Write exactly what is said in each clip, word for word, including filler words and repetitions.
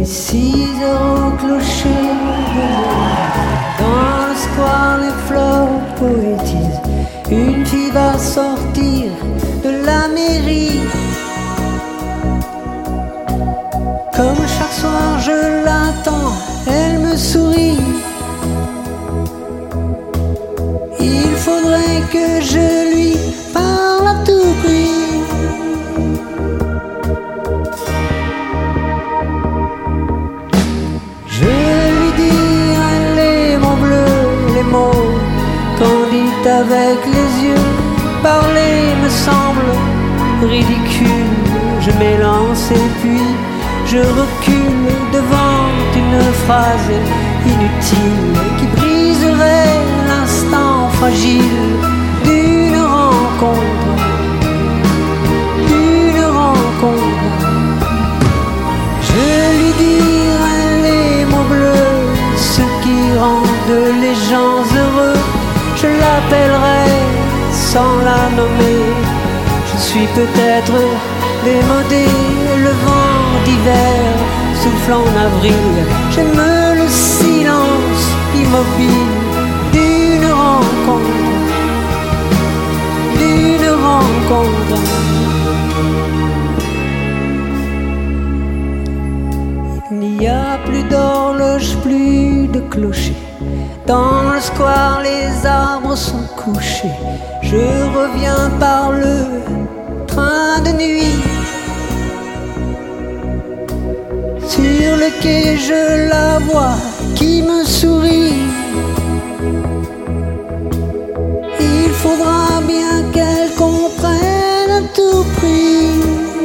les six heures au clocher de l'heure. Dans le square, les fleurs poétisent. Une fille va sortir de la mairie. Comme chaque soir je l'attends, elle me sourit. Il faudrait que je lui parle à tout prix. Je lui dirai les mots bleus, les mots qu'on dit avec les yeux. Parler me semble ridicule. Je m'élance et puis je recule devant une phrase inutile qui briserait l'instant fragile d'une rencontre, d'une rencontre. Je lui dirai les mots bleus, ce qui rendent les gens heureux. Je l'appellerai sans la nommer. Je suis peut-être démodé, le vent d'hiver souffle en avril. J'aime le silence immobile d'une rencontre, d'une rencontre. Il n'y a plus d'horloge, plus de clocher. Dans le square, les arbres sont couchés. Je reviens par le train de nuit. Sur le quai, je la vois qui me sourit. Il faudra bien qu'elle comprenne à tout prix.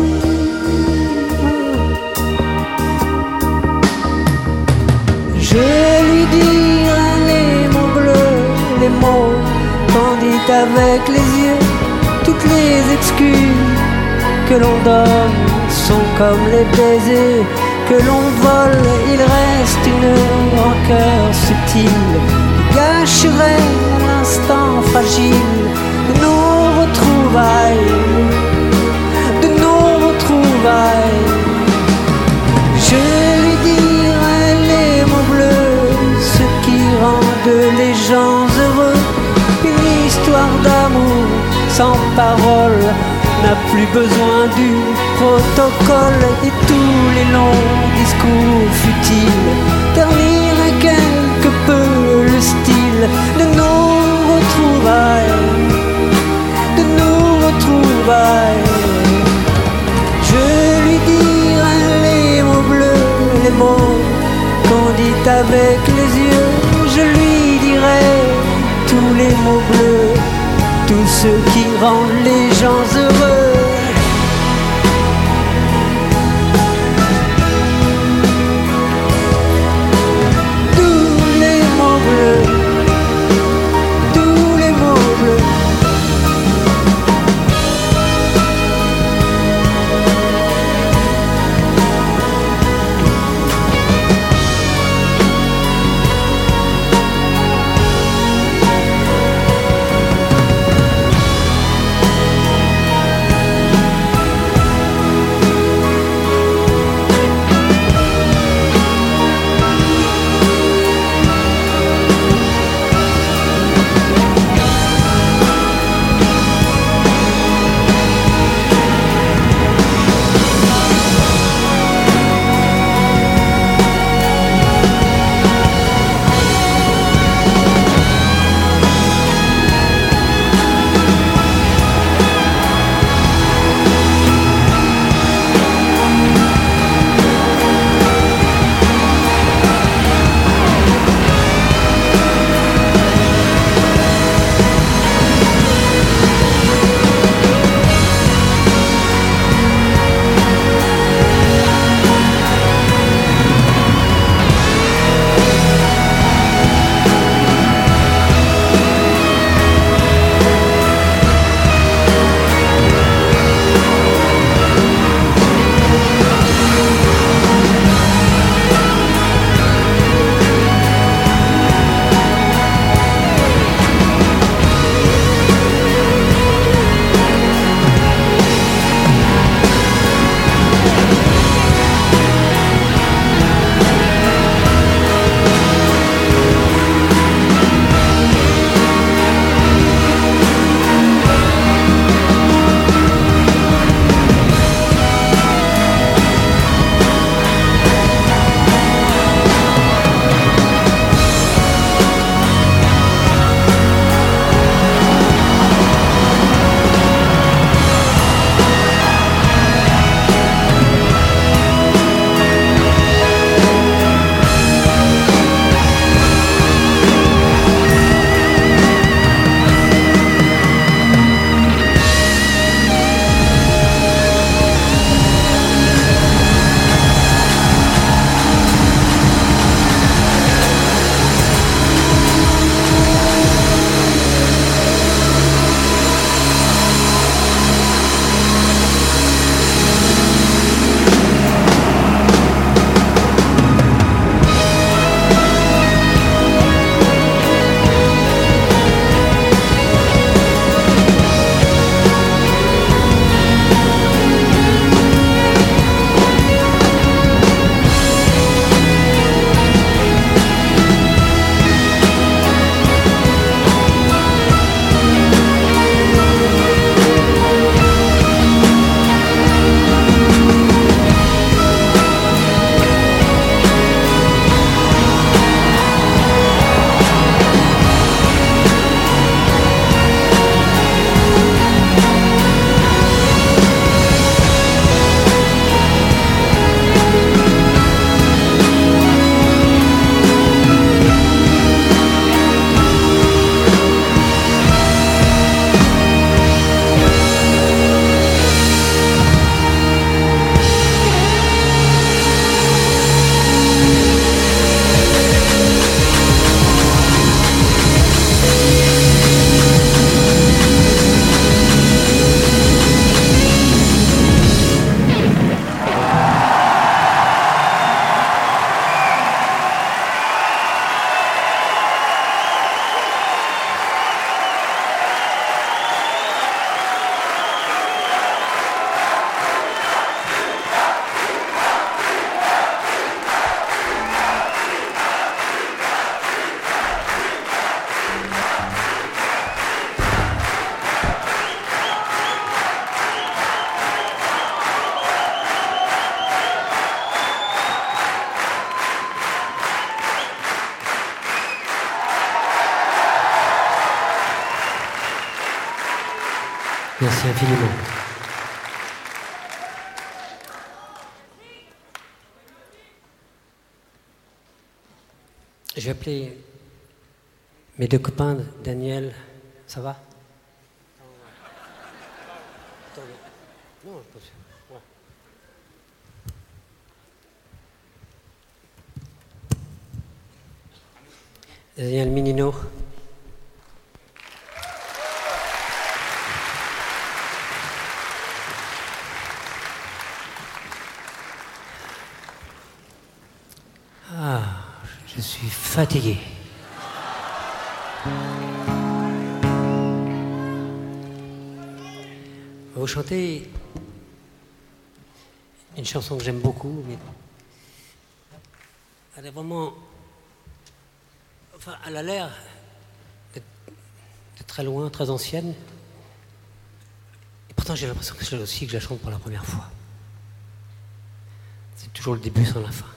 Je lui dirai les mots bleus, les mots qu'on dit avec les yeux. Toutes les excuses que l'on donne sont comme les baisers que l'on vole. Il reste une rancœur subtile qui gâcherait l'instant fragile de nos retrouvailles, de nos retrouvailles. Je lui dirai les mots bleus, ce qui rendent les gens heureux. Une histoire d'amour sans parole n'a plus besoin du protocole. Et tous les longs discours futiles terniraient quelque peu le style de nos retrouvailles, de nos retrouvailles. Je lui dirai les mots bleus, les mots qu'on dit avec les yeux. Je lui dirai tous les mots bleus, tout ce qui rend les gens heureux. Tous les mots bleus, tous les mots bleus. Merci infiniment. Je vais appeler mes deux copains, Daniel, ça va? Non, attention. Ouais. Daniel Minino. Ah, je suis fatigué. Vous chantez une chanson que j'aime beaucoup, mais elle est vraiment... Enfin, elle a l'air d'être de très loin, très ancienne. Et pourtant, j'ai l'impression que c'est aussi que je la chante pour la première fois. C'est toujours le début sans la fin.